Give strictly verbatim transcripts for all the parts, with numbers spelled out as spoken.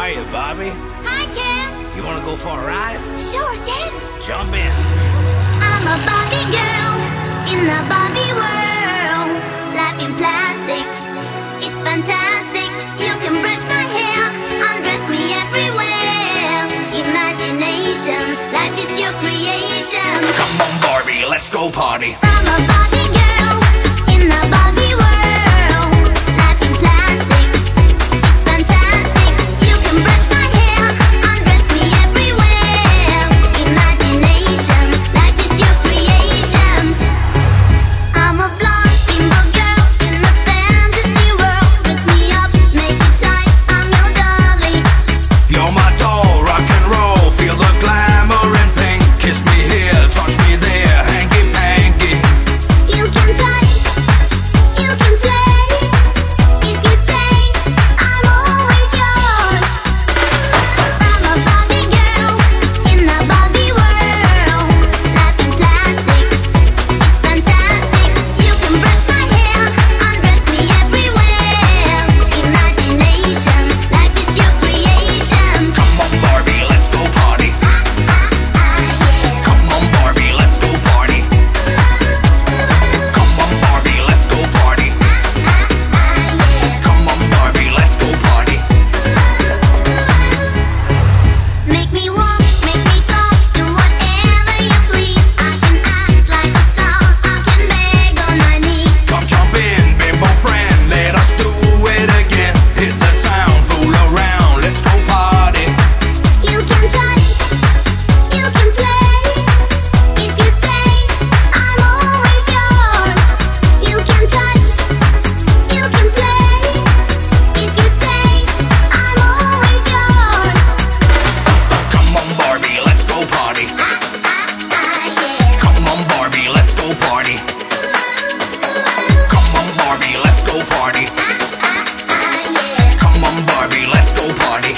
are you, Barbie? Hi, Ken. You want to go for a ride? Sure, Ken. Jump in. I'm a Barbie girl in the Barbie world. Life in plastic, it's fantastic. You can brush my hair, undress me everywhere. Imagination, life is your creation. Come on, Barbie, let's go party. I'm a Barbie girl in the Barbie world. Life in plastic, it's fantastic. You can brush my hair, undress me everywhere. Imagination, life is your creation. I'm a blonde bimbo girl in a fantasy world. Dress me up, make it tight, I'm your darling. You're my doll, rock and roll. Feel the glamour and pink. Kiss me here, touch me there, hanky panky. You can touch, you can play. If you say I'm always yours. I'm a Barbie girl in the Barbie world. Life in plastic, it's fantastic. You can brush my hair, undress me everywhere. Imagination, life is your creation. Come on, Barbie, let's go party. Ah, ah, ah, yeah. Come on, Barbie, let's go party. Come on, Barbie, let's go party. Ah, ah, yeah. Come on, Barbie, let's go party. Make me walk, make me talk, do whatever you please. I can act like a star, I can beg on my knees. Come jump in, bimbo friend, let us do it again. Hit the town, fool around, let's go party. You can touch, you can play. If you say I'm always yours. You can touch, you can play. If you say I'm always yours. Come on, Barbie, let's go party. Ah, ah, ah, yeah. Come on, Barbie, let's go party. Come on, Barbie, let's go party. Ah, ah, ah, yeah. Come on, Barbie, let's go party.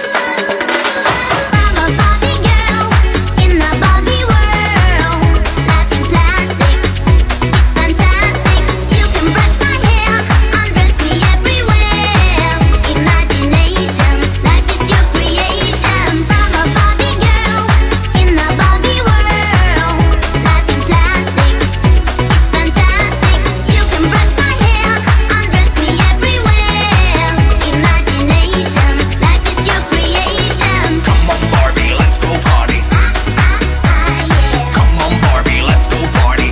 I'm a Barbie girl in the Barbie world. Life in plastic, it's fantastic. You can brush my hair, undress me everywhere. Imagination, life is your creation. I'm a Barbie girl in the Barbie world. Life in plastic, it's fantastic. You can brush my hair, undress me everywhere. Imagination, life is your creation. Come on, Barbie, let's go party. Ah, ah, ah, yeah. Come on, Barbie, let's go party.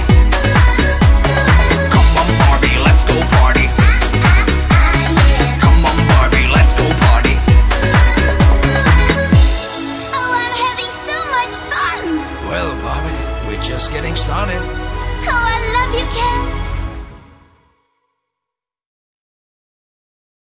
Come on, Barbie, let's go party. Ah, ah, yeah. Come on, Barbie, let's go party. Oh, I'm having so much fun. Well, Barbie, we're just getting started. Oh, I love you, Ken.